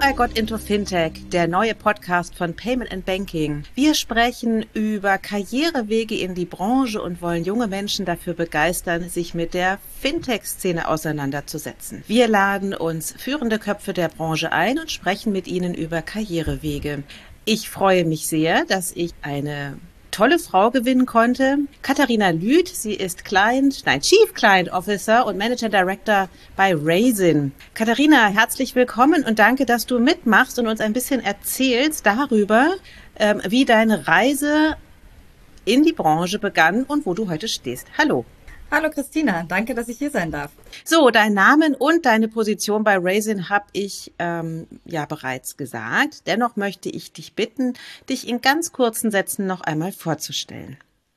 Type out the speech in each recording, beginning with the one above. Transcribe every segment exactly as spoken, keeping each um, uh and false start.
bei Got Into Fintech, der neue Podcast von Payment and Banking. Wir sprechen über Karrierewege in die Branche und wollen junge Menschen dafür begeistern, sich mit der Fintech-Szene auseinanderzusetzen. Wir laden uns führende Köpfe der Branche ein und sprechen mit ihnen über Karrierewege. Ich freue mich sehr, dass ich eine tolle Frau gewinnen konnte. Katharina Lüth, sie ist Client, nein, Chief Client Officer und Manager Director bei Raisin. Katharina, herzlich willkommen und danke, dass du mitmachst und uns ein bisschen erzählst darüber, ähm, wie deine Reise in die Branche begann und wo du heute stehst. Hallo. Hallo Christina, danke, dass ich hier sein darf. So, deinen Namen und deine Position bei Raisin habe ich ähm, ja bereits gesagt. Dennoch möchte ich dich bitten, dich in ganz kurzen Sätzen noch einmal vorzustellen.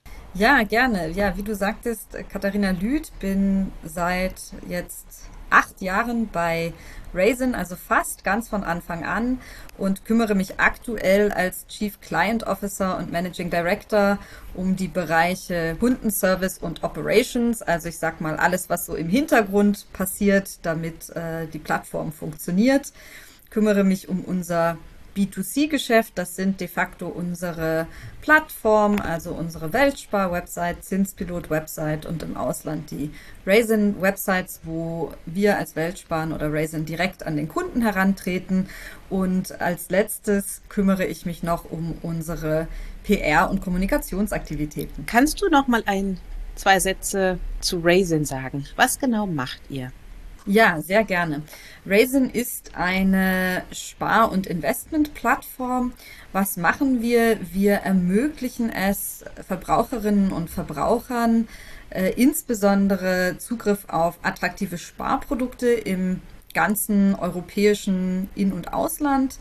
Ja, gerne. Ja, wie du sagtest, Katharina Lüth, bin seit jetzt acht Jahren bei Raisin, also fast ganz von Anfang an, und kümmere mich aktuell als Chief Client Officer und Managing Director um die Bereiche Kundenservice und Operations, also ich sag mal alles, was so im Hintergrund passiert, damit äh, die Plattform funktioniert. Kümmere mich um unser B zwei C-Geschäft, das sind de facto unsere Plattform, also unsere Weltspar-Website, Zinspilot-Website und im Ausland die Raisin-Websites, wo wir als Weltsparen oder Raisin direkt an den Kunden herantreten. Und als letztes kümmere ich mich noch um unsere P R- und Kommunikationsaktivitäten. Kannst du noch mal ein, zwei Sätze zu Raisin sagen? Was genau macht ihr? Ja, sehr gerne. Raisin ist eine Spar- und Investmentplattform. Was machen wir? Wir ermöglichen es Verbraucherinnen und Verbrauchern, äh, insbesondere Zugriff auf attraktive Sparprodukte im ganzen europäischen In- und Ausland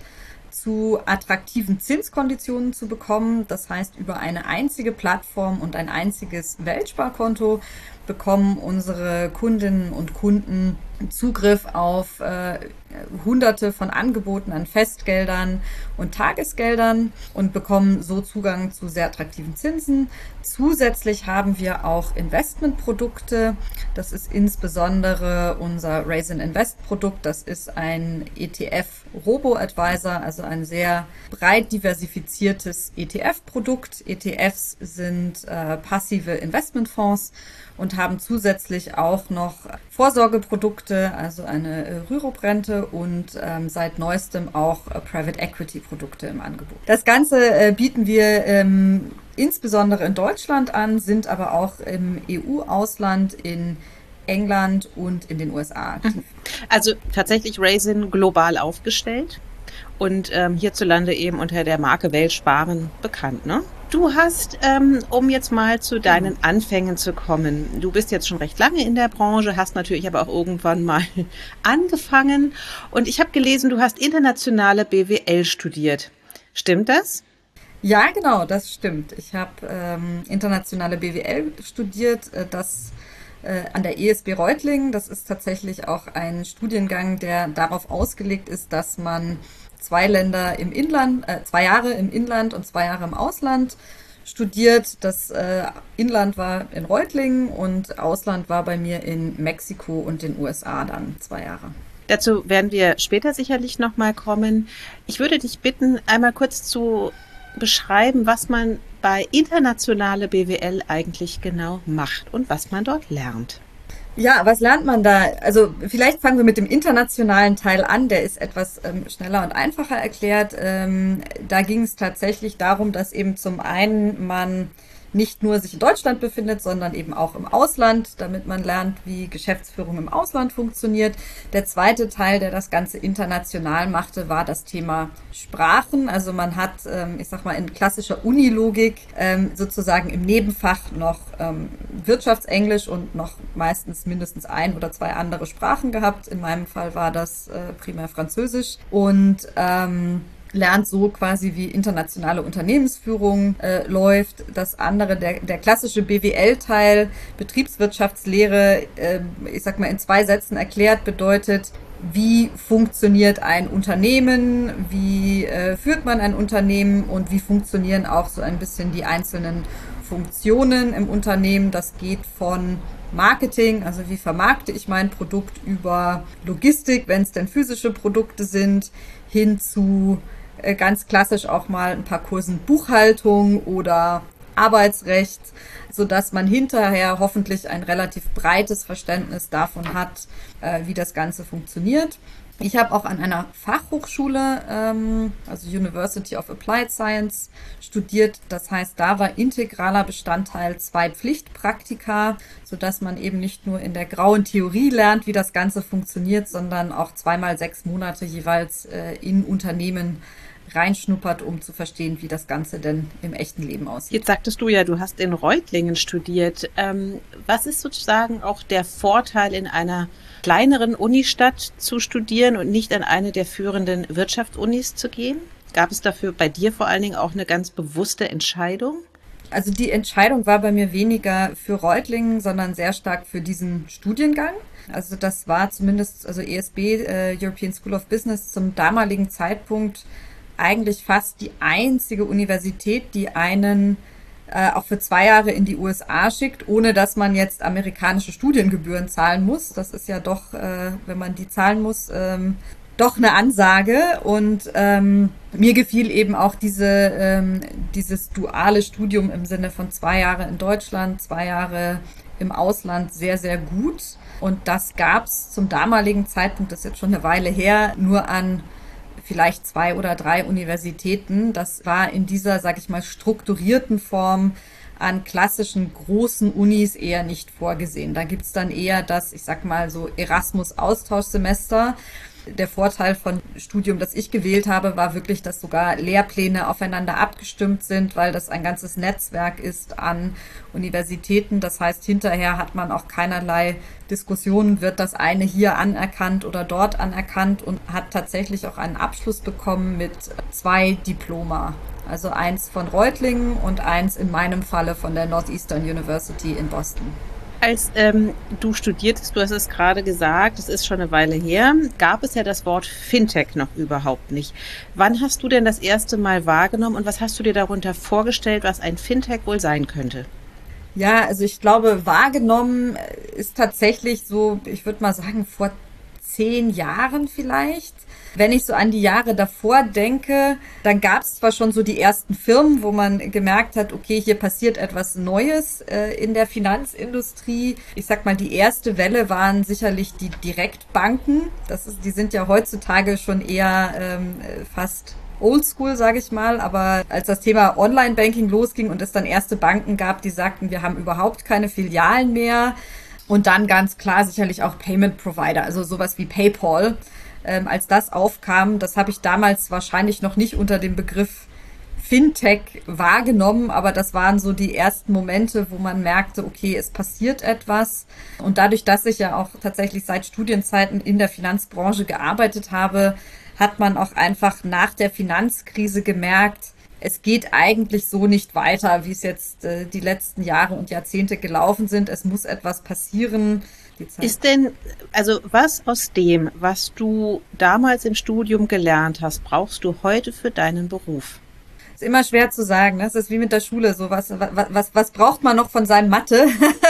zu attraktiven Zinskonditionen zu bekommen. Das heißt, über eine einzige Plattform und ein einziges Weltsparkonto bekommen unsere Kundinnen und Kunden Zugriff auf äh, Hunderte von Angeboten an Festgeldern und Tagesgeldern und bekommen so Zugang zu sehr attraktiven Zinsen. Zusätzlich haben wir auch Investmentprodukte. Das ist insbesondere unser Raisin Invest Produkt. Das ist ein E T F-Robo-Advisor, also ein sehr breit diversifiziertes E T F-Produkt. E T Fs sind äh, passive Investmentfonds und haben zusätzlich auch noch Vorsorgeprodukte, also eine äh, Rürup-Rente und ähm, seit neuestem auch äh, Private Equity-Produkte im Angebot. Das Ganze äh, bieten wir ähm, insbesondere in Deutschland an, sind aber auch im E U-Ausland, in England und in den U S A aktiv. Also tatsächlich Raisin global aufgestellt und ähm, hierzulande eben unter der Marke Weltsparen bekannt, ne? Du hast, ähm, um jetzt mal zu deinen Anfängen zu kommen, du bist jetzt schon recht lange in der Branche, hast natürlich aber auch irgendwann mal angefangen und ich habe gelesen, du hast internationale B W L studiert. Stimmt das? Ja, genau, das stimmt. Ich habe ähm, internationale B W L studiert, äh, das äh, an der E S B Reutlingen. Das ist tatsächlich auch ein Studiengang, der darauf ausgelegt ist, dass man zwei Länder im Inland, äh, zwei Jahre im Inland und zwei Jahre im Ausland studiert. Das äh, Inland war in Reutlingen und Ausland war bei mir in Mexiko und den U S A dann zwei Jahre. Dazu werden wir später sicherlich nochmal kommen. Ich würde dich bitten, einmal kurz zu beschreiben, was man bei internationale B W L eigentlich genau macht und was man dort lernt. Ja, was lernt man da? Also vielleicht fangen wir mit dem internationalen Teil an, der ist etwas ähm, schneller und einfacher erklärt. Ähm, da ging es tatsächlich darum, dass eben zum einen man nicht nur sich in Deutschland befindet, sondern eben auch im Ausland, damit man lernt, wie Geschäftsführung im Ausland funktioniert. Der zweite Teil, der das Ganze international machte, war das Thema Sprachen. Also man hat, ich sag mal, in klassischer Unilogik sozusagen im Nebenfach noch Wirtschaftsenglisch und noch meistens mindestens ein oder zwei andere Sprachen gehabt. In meinem Fall war das primär Französisch und ähm, lernt so quasi, wie internationale Unternehmensführung äh, läuft. Das andere, der, der klassische B W L-Teil, Betriebswirtschaftslehre, äh, ich sag mal in zwei Sätzen erklärt, bedeutet, wie funktioniert ein Unternehmen, wie äh, führt man ein Unternehmen und wie funktionieren auch so ein bisschen die einzelnen Funktionen im Unternehmen. Das geht von Marketing, also wie vermarkte ich mein Produkt, über Logistik, wenn es denn physische Produkte sind, hin zu äh, ganz klassisch auch mal ein paar Kursen Buchhaltung oder Arbeitsrecht, sodass man hinterher hoffentlich ein relativ breites Verständnis davon hat, äh, wie das Ganze funktioniert. Ich habe auch an einer Fachhochschule, ähm, also University of Applied Science, studiert. Das heißt, da war integraler Bestandteil zwei Pflichtpraktika, sodass man eben nicht nur in der grauen Theorie lernt, wie das Ganze funktioniert, sondern auch zweimal sechs Monate jeweils äh, in Unternehmen reinschnuppert, um zu verstehen, wie das Ganze denn im echten Leben aussieht. Jetzt sagtest du ja, du hast in Reutlingen studiert. Ähm, was ist sozusagen auch der Vorteil, in einer kleineren Unistadt zu studieren und nicht an eine der führenden Wirtschaftsunis zu gehen? Gab es dafür bei dir vor allen Dingen auch eine ganz bewusste Entscheidung? Also die Entscheidung war bei mir weniger für Reutlingen, sondern sehr stark für diesen Studiengang. Also das war zumindest, also E S B, äh, European School of Business, zum damaligen Zeitpunkt eigentlich fast die einzige Universität, die einen äh, auch für zwei Jahre in die U S A schickt, ohne dass man jetzt amerikanische Studiengebühren zahlen muss. Das ist ja doch, äh, wenn man die zahlen muss, ähm, doch eine Ansage. Und ähm, mir gefiel eben auch diese ähm, dieses duale Studium im Sinne von zwei Jahre in Deutschland, zwei Jahre im Ausland sehr, sehr gut. Und das gab es zum damaligen Zeitpunkt, das ist jetzt schon eine Weile her, nur an vielleicht zwei oder drei Universitäten. Das war in dieser, sag ich mal, strukturierten Form an klassischen großen Unis eher nicht vorgesehen. Da gibt's dann eher das, ich sag mal so Erasmus-Austauschsemester. Der Vorteil von Studium, das ich gewählt habe, war wirklich, dass sogar Lehrpläne aufeinander abgestimmt sind, weil das ein ganzes Netzwerk ist an Universitäten. Das heißt, hinterher hat man auch keinerlei Diskussionen, wird das eine hier anerkannt oder dort anerkannt, und hat tatsächlich auch einen Abschluss bekommen mit zwei Diploma. Also eins von Reutlingen und eins in meinem Falle von der Northeastern University in Boston. Als ähm, du studiertest, du hast es gerade gesagt, es ist schon eine Weile her, gab es ja das Wort Fintech noch überhaupt nicht. Wann hast du denn das erste Mal wahrgenommen und was hast du dir darunter vorgestellt, was ein Fintech wohl sein könnte? Ja, also ich glaube, wahrgenommen ist tatsächlich so, ich würde mal sagen, vor zehn Jahren vielleicht. Wenn ich so an die Jahre davor denke, dann gab es zwar schon so die ersten Firmen, wo man gemerkt hat, okay, hier passiert etwas Neues äh, in der Finanzindustrie. Ich sag mal, die erste Welle waren sicherlich die Direktbanken. Das ist, die sind ja heutzutage schon eher ähm, fast oldschool, sage ich mal. Aber als das Thema Online-Banking losging und es dann erste Banken gab, die sagten, wir haben überhaupt keine Filialen mehr. Und dann ganz klar sicherlich auch Payment Provider, also sowas wie PayPal. Ähm, als das aufkam, das habe ich damals wahrscheinlich noch nicht unter dem Begriff Fintech wahrgenommen, aber das waren so die ersten Momente, wo man merkte, okay, es passiert etwas. Und dadurch, dass ich ja auch tatsächlich seit Studienzeiten in der Finanzbranche gearbeitet habe, hat man auch einfach nach der Finanzkrise gemerkt, es geht eigentlich so nicht weiter, wie es jetzt äh, die letzten Jahre und Jahrzehnte gelaufen sind. Es muss etwas passieren. Ist denn, also was aus dem, was du damals im Studium gelernt hast, brauchst du heute für deinen Beruf? Ist immer schwer zu sagen. Das ist wie mit der Schule. So was, was, was, was braucht man noch von seinem Mathe?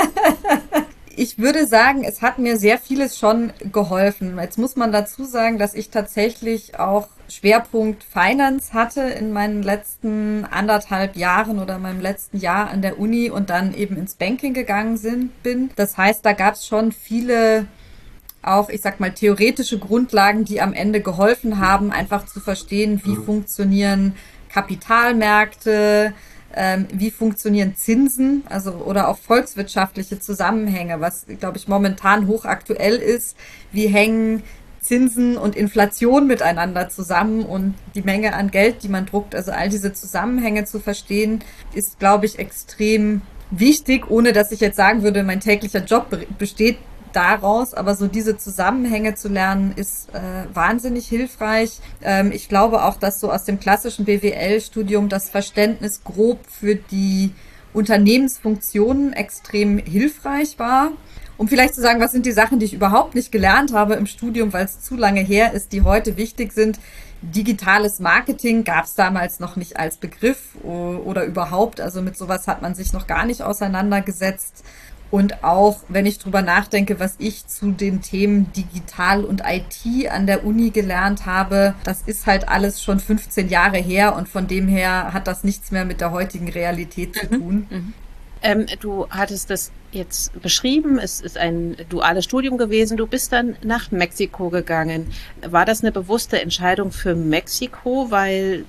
Ich würde sagen, es hat mir sehr vieles schon geholfen. Jetzt muss man dazu sagen, dass ich tatsächlich auch Schwerpunkt Finance hatte in meinen letzten anderthalb Jahren oder meinem letzten Jahr an der Uni und dann eben ins Banking gegangen sind, bin. Das heißt, da gab es schon viele auch, ich sag mal, theoretische Grundlagen, die am Ende geholfen haben, einfach zu verstehen, wie funktionieren Kapitalmärkte, ähm, wie funktionieren Zinsen, also oder auch volkswirtschaftliche Zusammenhänge, was, glaube ich, momentan hochaktuell ist. Wie hängen Zinsen und Inflation miteinander zusammen und die Menge an Geld, die man druckt, also all diese Zusammenhänge zu verstehen, ist, glaube ich, extrem wichtig, ohne dass ich jetzt sagen würde, mein täglicher Job besteht daraus, aber so diese Zusammenhänge zu lernen, ist äh, wahnsinnig hilfreich. Ähm, ich glaube auch, dass so aus dem klassischen B W L-Studium das Verständnis grob für die Unternehmensfunktionen extrem hilfreich war. Um vielleicht zu sagen, was sind die Sachen, die ich überhaupt nicht gelernt habe im Studium, weil es zu lange her ist, die heute wichtig sind. Digitales Marketing gab es damals noch nicht als Begriff oder überhaupt. Also mit sowas hat man sich noch gar nicht auseinandergesetzt. Und auch, wenn ich drüber nachdenke, was ich zu den Themen Digital und I T an der Uni gelernt habe, das ist halt alles schon fünfzehn Jahre her und von dem her hat das nichts mehr mit der heutigen Realität zu tun. Mhm. Mhm. Ähm, du hattest das jetzt beschrieben, es ist ein duales Studium gewesen, du bist dann nach Mexiko gegangen. War das eine bewusste Entscheidung für Mexiko, weil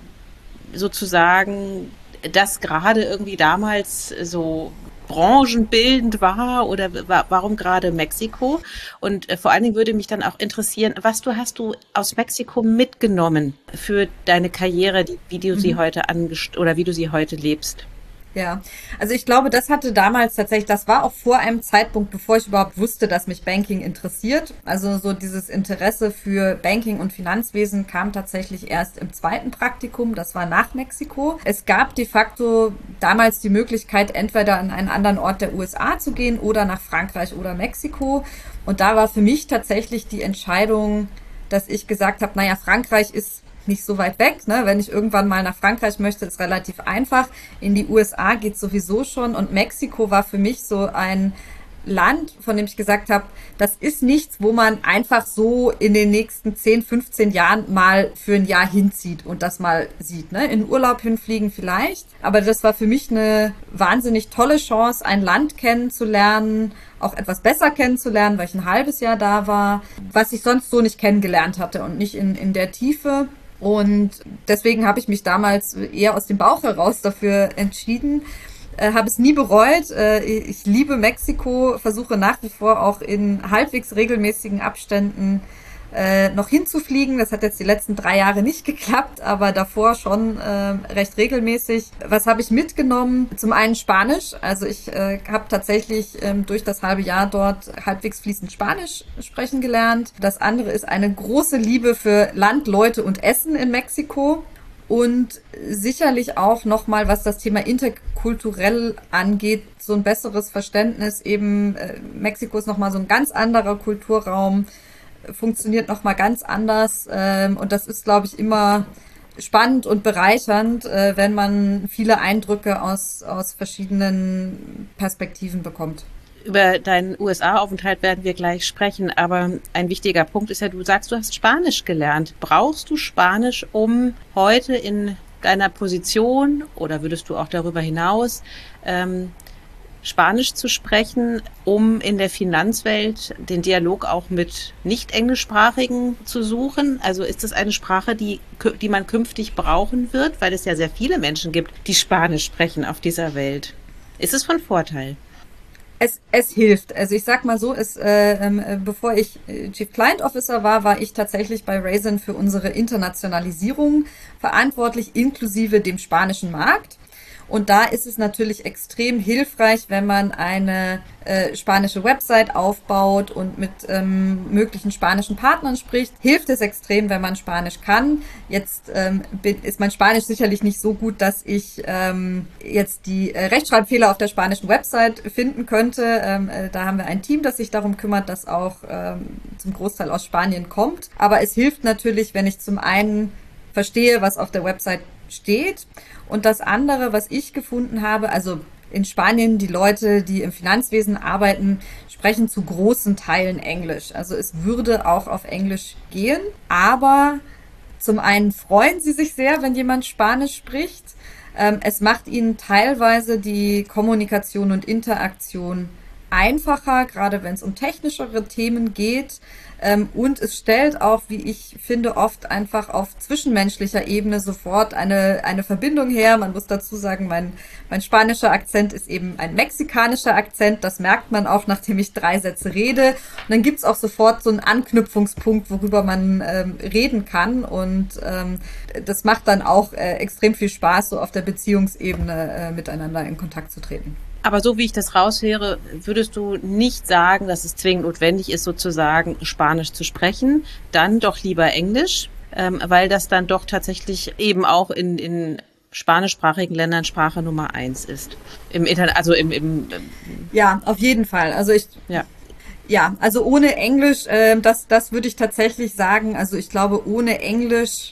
sozusagen das gerade irgendwie damals so branchenbildend war oder wa- warum gerade Mexiko? Und äh, vor allen Dingen würde mich dann auch interessieren, was du hast du aus Mexiko mitgenommen für deine Karriere, die, wie du sie Mhm. heute angest oder wie du sie heute lebst? Ja, also ich glaube, das hatte damals tatsächlich, das war auch vor einem Zeitpunkt, bevor ich überhaupt wusste, dass mich Banking interessiert. Also so dieses Interesse für Banking und Finanzwesen kam tatsächlich erst im zweiten Praktikum, das war nach Mexiko. Es gab de facto damals die Möglichkeit, entweder an einen anderen Ort der U S A zu gehen oder nach Frankreich oder Mexiko. Und da war für mich tatsächlich die Entscheidung, dass ich gesagt habe, naja, Frankreich ist nicht so weit weg, ne? Wenn ich irgendwann mal nach Frankreich möchte, ist relativ einfach. In die U S A geht's sowieso schon und Mexiko war für mich so ein Land, von dem ich gesagt habe, das ist nichts, wo man einfach so in den nächsten zehn, fünfzehn Jahren mal für ein Jahr hinzieht und das mal sieht, ne? In Urlaub hinfliegen vielleicht, aber das war für mich eine wahnsinnig tolle Chance, ein Land kennenzulernen, auch etwas besser kennenzulernen, weil ich ein halbes Jahr da war, was ich sonst so nicht kennengelernt hatte und nicht in, in der Tiefe. Und deswegen habe ich mich damals eher aus dem Bauch heraus dafür entschieden, äh, habe es nie bereut. Äh, ich liebe Mexiko, versuche nach wie vor auch in halbwegs regelmäßigen Abständen äh, noch hinzufliegen. Das hat jetzt die letzten drei Jahre nicht geklappt, aber davor schon äh, recht regelmäßig. Was habe ich mitgenommen? Zum einen Spanisch. Also ich äh, habe tatsächlich ähm, durch das halbe Jahr dort halbwegs fließend Spanisch sprechen gelernt. Das andere ist eine große Liebe für Land, Leute und Essen in Mexiko. Und sicherlich auch nochmal, was das Thema interkulturell angeht, so ein besseres Verständnis. Eben äh, Mexiko ist nochmal so ein ganz anderer Kulturraum, funktioniert nochmal ganz anders. Ähm, und das ist, glaube ich, immer spannend und bereichernd, äh, wenn man viele Eindrücke aus, aus verschiedenen Perspektiven bekommt. Über deinen U S A-Aufenthalt werden wir gleich sprechen, aber ein wichtiger Punkt ist ja, du sagst, du hast Spanisch gelernt. Brauchst du Spanisch, um heute in deiner Position oder würdest du auch darüber hinaus ähm, Spanisch zu sprechen, um in der Finanzwelt den Dialog auch mit nicht-englischsprachigen zu suchen? Also ist das eine Sprache, die, die man künftig brauchen wird, weil es ja sehr viele Menschen gibt, die Spanisch sprechen auf dieser Welt? Ist es von Vorteil? Es, es hilft. Also ich sag mal so, es, äh, äh, bevor ich äh, Chief Client Officer war, war ich tatsächlich bei Raisin für unsere Internationalisierung verantwortlich, inklusive dem spanischen Markt. Und da ist es natürlich extrem hilfreich, wenn man eine äh, spanische Website aufbaut und mit ähm, möglichen spanischen Partnern spricht. Hilft es extrem, wenn man Spanisch kann. Jetzt ähm, bin, ist mein Spanisch sicherlich nicht so gut, dass ich ähm, jetzt die äh, Rechtschreibfehler auf der spanischen Website finden könnte. Ähm, äh, da haben wir ein Team, das sich darum kümmert, das auch ähm, zum Großteil aus Spanien kommt. Aber es hilft natürlich, wenn ich zum einen verstehe, was auf der Website steht. Und das andere, was ich gefunden habe, also in Spanien, die Leute, die im Finanzwesen arbeiten, sprechen zu großen Teilen Englisch. Also es würde auch auf Englisch gehen. Aber zum einen freuen sie sich sehr, wenn jemand Spanisch spricht. Ähm, es macht ihnen teilweise die Kommunikation und Interaktion einfacher, gerade wenn es um technischere Themen geht. Ähm, und es stellt auch, wie ich finde, oft einfach auf zwischenmenschlicher Ebene sofort eine, eine Verbindung her. Man muss dazu sagen, mein, mein spanischer Akzent ist eben ein mexikanischer Akzent. Das merkt man auch, nachdem ich drei Sätze rede. Und dann gibt's auch sofort so einen Anknüpfungspunkt, worüber man ähm, reden kann. Und ähm, das macht dann auch äh, extrem viel Spaß, so auf der Beziehungsebene äh, miteinander in Kontakt zu treten. Aber so wie ich das raushöre, würdest du nicht sagen, dass es zwingend notwendig ist, sozusagen Spanisch zu sprechen, dann doch lieber Englisch, ähm, weil das dann doch tatsächlich eben auch in, in spanischsprachigen Ländern Sprache Nummer eins ist. Im Internet, also im, im Ja, auf jeden Fall. Also ich ja. Ja, also ohne Englisch, äh, das, das würde ich tatsächlich sagen. Also ich glaube, ohne Englisch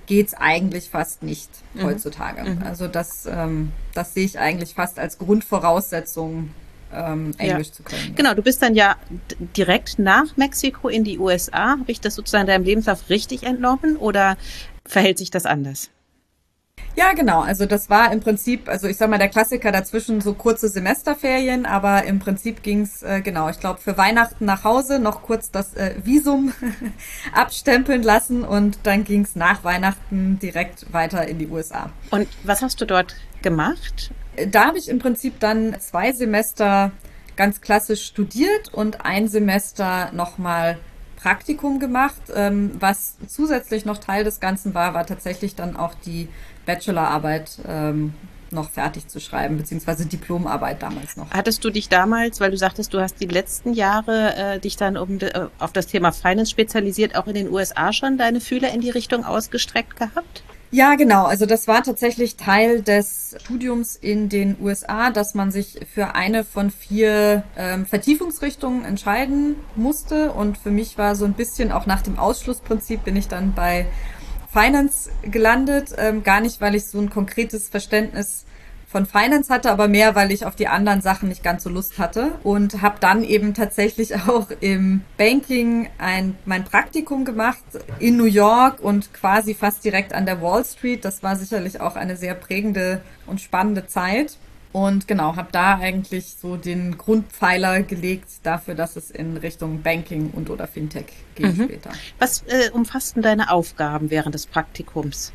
geht's eigentlich fast nicht Mhm. heutzutage. Mhm. Also das, ähm, das sehe ich eigentlich fast als Grundvoraussetzung, ähm, Englisch Ja. zu können. Genau, du bist dann ja d- direkt nach Mexiko in die U S A. Habe ich das sozusagen deinem Lebenslauf richtig entnommen oder verhält sich das anders? Ja, genau. Also das war im Prinzip, also ich sag mal, der Klassiker dazwischen so kurze Semesterferien, aber im Prinzip ging's äh, genau, ich glaube, für Weihnachten nach Hause noch kurz das äh, Visum abstempeln lassen und dann ging's nach Weihnachten direkt weiter in die U S A. Und was hast du dort gemacht? Da habe ich im Prinzip dann zwei Semester ganz klassisch studiert und ein Semester nochmal Praktikum gemacht. Ähm, was zusätzlich noch Teil des Ganzen war, war tatsächlich dann auch die Bachelorarbeit ähm, noch fertig zu schreiben, beziehungsweise Diplomarbeit damals noch. Hattest du dich damals, weil du sagtest, du hast die letzten Jahre äh, dich dann um, äh, auf das Thema Finance spezialisiert, auch in den U S A schon deine Fühler in die Richtung ausgestreckt gehabt? Ja, genau. Also das war tatsächlich Teil des Studiums in den U S A, dass man sich für eine von vier ähm, Vertiefungsrichtungen entscheiden musste. Und für mich war so ein bisschen auch nach dem Ausschlussprinzip bin ich dann bei Finance gelandet. Ähm, gar nicht, weil ich so ein konkretes Verständnis von Finance hatte, aber mehr, weil ich auf die anderen Sachen nicht ganz so Lust hatte und habe dann eben tatsächlich auch im Banking ein mein Praktikum gemacht in New York und quasi fast direkt an der Wall Street. Das war sicherlich auch eine sehr prägende und spannende Zeit. Und genau, habe da eigentlich so den Grundpfeiler gelegt dafür, dass es in Richtung Banking und oder Fintech geht Mhm. später. Was äh, umfassten deine Aufgaben während des Praktikums?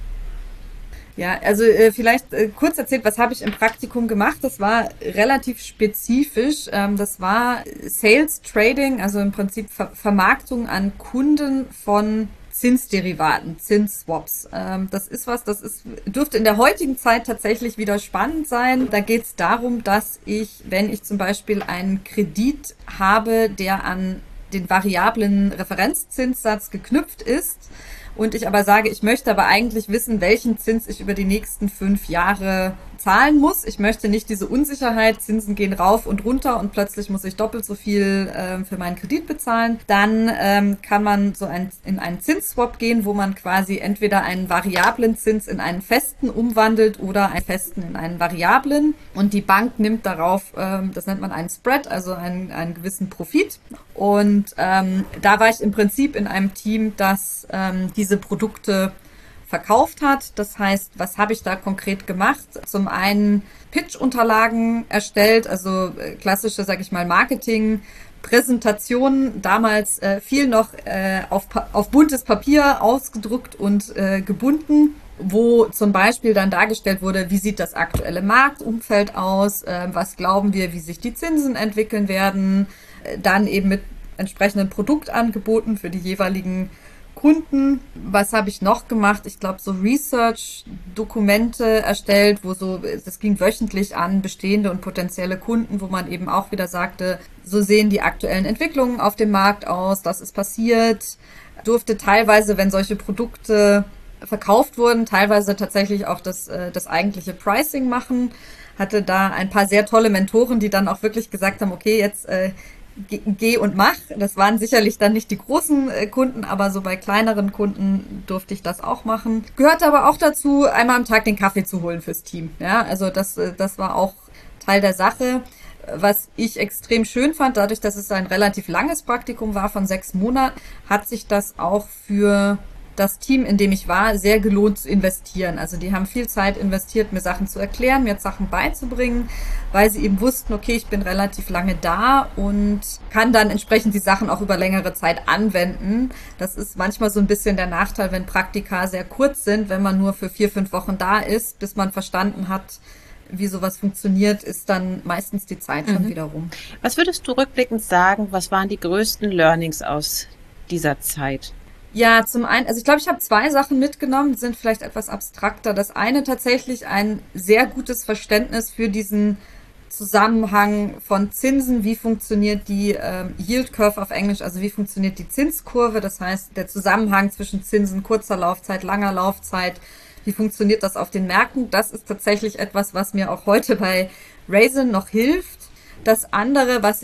Ja, also äh, vielleicht äh, kurz erzählt, was habe ich im Praktikum gemacht? Das war relativ spezifisch. Ähm, das war Sales Trading, also im Prinzip Ver Vermarktung an Kunden von Zinsderivaten, Zinsswaps. Ähm, das ist was, das ist, dürfte in der heutigen Zeit tatsächlich wieder spannend sein. Da geht es darum, dass ich, wenn ich zum Beispiel einen Kredit habe, der an den variablen Referenzzinssatz geknüpft ist, und ich aber sage, ich möchte aber eigentlich wissen, welchen Zins ich über die nächsten fünf Jahre zahlen muss. Ich möchte nicht diese Unsicherheit, Zinsen gehen rauf und runter und plötzlich muss ich doppelt so viel ähm, für meinen Kredit bezahlen. Dann ähm, kann man so ein, in einen Zinsswap gehen, wo man quasi entweder einen variablen Zins in einen festen umwandelt oder einen festen in einen variablen. Und die Bank nimmt darauf, ähm, das nennt man einen Spread, also einen, einen gewissen Profit. Und ähm, da war ich im Prinzip in einem Team, das ähm, diese Produkte verkauft hat. Das heißt, was habe ich da konkret gemacht? Zum einen Pitch-Unterlagen erstellt, also äh, klassische, sag ich mal, Marketing, Präsentationen, damals äh, viel noch äh, auf, auf buntes Papier ausgedruckt und äh, gebunden, wo zum Beispiel dann dargestellt wurde, wie sieht das aktuelle Marktumfeld aus, äh, was glauben wir, wie sich die Zinsen entwickeln werden, äh, dann eben mit entsprechenden Produktangeboten für die jeweiligen Kunden. Was habe ich noch gemacht? Ich glaube, so Research-Dokumente erstellt, wo so, das ging wöchentlich an bestehende und potenzielle Kunden, wo man eben auch wieder sagte, so sehen die aktuellen Entwicklungen auf dem Markt aus, das ist passiert. Durfte teilweise, wenn solche Produkte verkauft wurden, teilweise tatsächlich auch das, das eigentliche Pricing machen. Hatte da ein paar sehr tolle Mentoren, die dann auch wirklich gesagt haben, okay, jetzt äh, geh und mach. Das waren sicherlich dann nicht die großen Kunden, aber so bei kleineren Kunden durfte ich das auch machen. Gehörte aber auch dazu, einmal am Tag den Kaffee zu holen fürs Team. Ja, also das, das war auch Teil der Sache. Was ich extrem schön fand, dadurch, dass es ein relativ langes Praktikum war von sechs Monaten, hat sich das auch für das Team, in dem ich war, sehr gelohnt zu investieren. Also die haben viel Zeit investiert, mir Sachen zu erklären, mir Sachen beizubringen, weil sie eben wussten, okay, ich bin relativ lange da und kann dann entsprechend die Sachen auch über längere Zeit anwenden. Das ist manchmal so ein bisschen der Nachteil, wenn Praktika sehr kurz sind, wenn man nur für vier, fünf Wochen da ist, bis man verstanden hat, wie sowas funktioniert, ist dann meistens die Zeit schon Mhm. wieder rum. Was würdest du rückblickend sagen, was waren die größten Learnings aus dieser Zeit? Ja, zum einen, also ich glaube, ich habe zwei Sachen mitgenommen, die sind vielleicht etwas abstrakter. Das eine tatsächlich ein sehr gutes Verständnis für diesen Zusammenhang von Zinsen, wie funktioniert die ähm, Yield Curve auf Englisch, also wie funktioniert die Zinskurve, das heißt der Zusammenhang zwischen Zinsen kurzer Laufzeit, langer Laufzeit, wie funktioniert das auf den Märkten, das ist tatsächlich etwas, was mir auch heute bei Raisin noch hilft. Das andere, was ich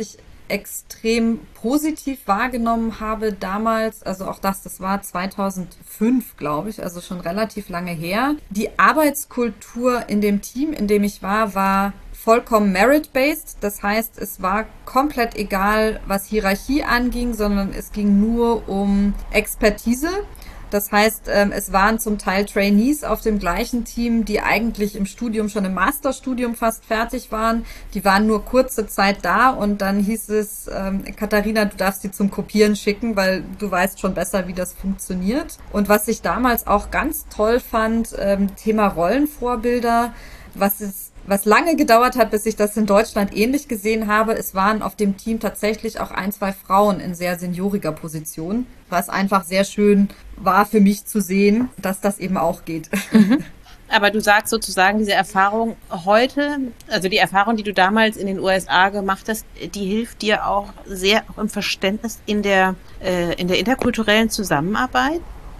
extrem positiv wahrgenommen habe damals, also auch das, das war zweitausendfünf, glaube ich, also schon relativ lange her. Die Arbeitskultur in dem Team, in dem ich war, war vollkommen merit-based. Das heißt, es war komplett egal, was Hierarchie anging, sondern es ging nur um Expertise. Das heißt, es waren zum Teil Trainees auf dem gleichen Team, die eigentlich im Studium schon im Masterstudium fast fertig waren. Die waren nur kurze Zeit da und dann hieß es, Katharina, du darfst sie zum Kopieren schicken, weil du weißt schon besser, wie das funktioniert. Und was ich damals auch ganz toll fand, Thema Rollenvorbilder, was es Was lange gedauert hat, bis ich das in Deutschland ähnlich gesehen habe. Es waren auf dem Team tatsächlich auch ein, zwei Frauen in sehr senioriger Position, was einfach sehr schön war für mich zu sehen, dass das eben auch geht. Mhm. Aber du sagst sozusagen, diese Erfahrung heute, also die Erfahrung, die du damals in den U S A gemacht hast, die hilft dir auch sehr auch im Verständnis in der, äh, in der interkulturellen Zusammenarbeit?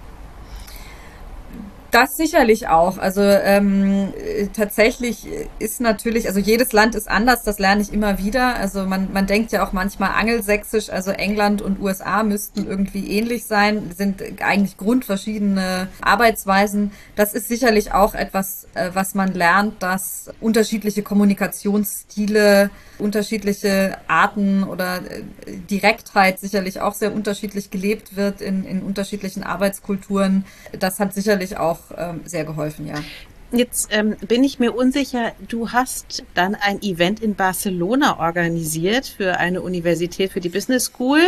Das sicherlich auch. Also ähm, tatsächlich ist natürlich, also jedes Land ist anders, das lerne ich immer wieder. Also man, man denkt ja auch manchmal angelsächsisch, also England und U S A müssten irgendwie ähnlich sein, sind eigentlich grundverschiedene Arbeitsweisen. Das ist sicherlich auch etwas, äh, was man lernt, dass unterschiedliche Kommunikationsstile, unterschiedliche Arten oder äh, Direktheit sicherlich auch sehr unterschiedlich gelebt wird in, in unterschiedlichen Arbeitskulturen. Das hat sicherlich auch ähm, sehr geholfen, ja. Jetzt ähm, bin ich mir unsicher, du hast dann ein Event in Barcelona organisiert für eine Universität, für die Business School.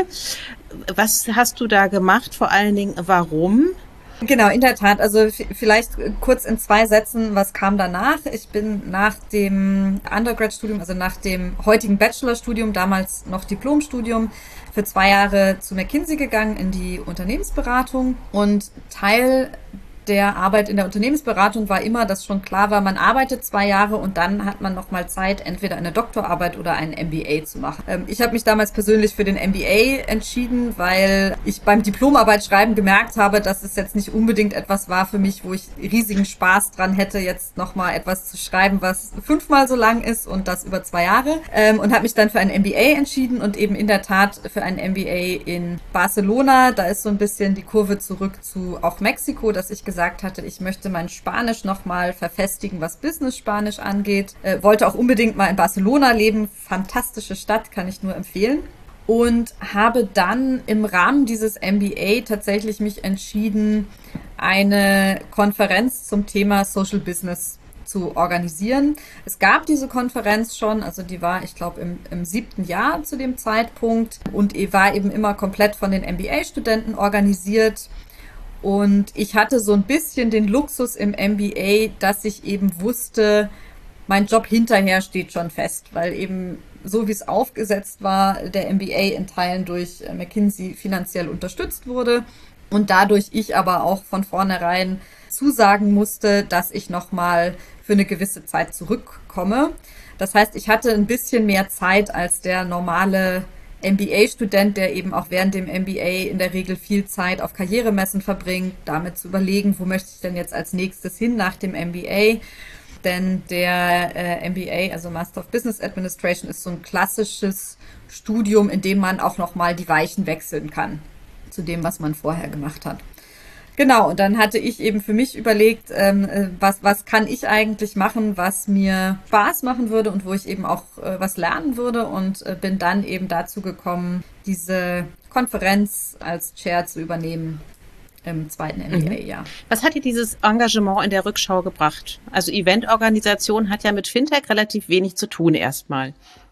Was hast du da gemacht? Vor allen Dingen, warum? Genau, in der Tat. Also f- vielleicht kurz in zwei Sätzen, was kam danach? Ich bin nach dem Undergrad-Studium, also nach dem heutigen Bachelorstudium, damals noch Diplomstudium, für zwei Jahre zu McKinsey gegangen in die Unternehmensberatung und Teil der Arbeit in der Unternehmensberatung war immer, dass schon klar war, man arbeitet zwei Jahre und dann hat man noch mal Zeit, entweder eine Doktorarbeit oder einen M B A zu machen. Ähm, ich habe mich damals persönlich für den M B A entschieden, weil ich beim Diplomarbeit schreiben gemerkt habe, dass es jetzt nicht unbedingt etwas war für mich, wo ich riesigen Spaß dran hätte, jetzt noch mal etwas zu schreiben, was fünfmal so lang ist und das über zwei Jahre. Ähm, und habe mich dann für einen M B A entschieden und eben in der Tat für einen M B A in Barcelona. Da ist so ein bisschen die Kurve zurück zu auch Mexiko, dass ich gesagt gesagt hatte, ich möchte mein Spanisch nochmal verfestigen, was Business-Spanisch angeht. Äh, wollte auch unbedingt mal in Barcelona leben. Fantastische Stadt, kann ich nur empfehlen. Und habe dann im Rahmen dieses M B A tatsächlich mich entschieden, eine Konferenz zum Thema Social Business zu organisieren. Es gab diese Konferenz schon, also die war, ich glaube, im, im siebten Jahr zu dem Zeitpunkt und war eben immer komplett von den M B A-Studenten organisiert. Und ich hatte so ein bisschen den Luxus im M B A, dass ich eben wusste, mein Job hinterher steht schon fest, weil eben so wie es aufgesetzt war, der M B A in Teilen durch McKinsey finanziell unterstützt wurde und dadurch ich aber auch von vornherein zusagen musste, dass ich nochmal für eine gewisse Zeit zurückkomme. Das heißt, ich hatte ein bisschen mehr Zeit als der normale M B A-Student, der eben auch während dem M B A in der Regel viel Zeit auf Karrieremessen verbringt, damit zu überlegen, wo möchte ich denn jetzt als nächstes hin nach dem M B A. Denn der äh, M B A, also Master of Business Administration, ist so ein klassisches Studium, in dem man auch nochmal die Weichen wechseln kann zu dem, was man vorher gemacht hat. Genau, und dann hatte ich eben für mich überlegt, ähm, was, was kann ich eigentlich machen, was mir Spaß machen würde und wo ich eben auch äh, was lernen würde und äh, bin dann eben dazu gekommen, diese Konferenz als Chair zu übernehmen im zweiten M B A-Jahr. Was hat dir dieses Engagement in der Rückschau gebracht? Also Eventorganisation hat ja mit Fintech relativ wenig zu tun erstmal.